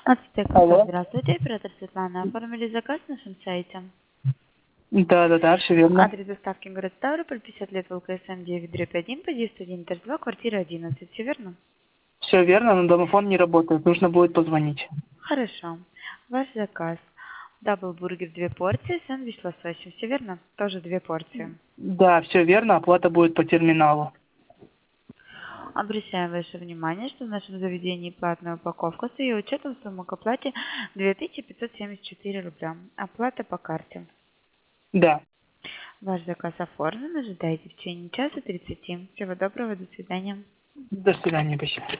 Алло. Здравствуйте, оператор Светлана. Оформили заказ на нашем сайте. Да, все верно. Адрес доставки город Ставрополь, 50 лет ВЛКСМ 9/1, подъезд 1, этаж 2, квартира 11. Все верно? Все верно, но домофон не работает. Нужно будет позвонить. Хорошо. Ваш заказ. Даблбургер 2 порции, сэндвич с лососем. Все верно? Тоже 2 порции. Да, все верно. Оплата будет по терминалу. Обращаем ваше внимание, что в нашем заведении платная упаковка с ее учетом суммы к оплате 2574 рубля. Оплата по карте. Да. Ваш заказ оформлен. Ожидайте в течение часа 30. Всего доброго, до свидания. До свидания, спасибо.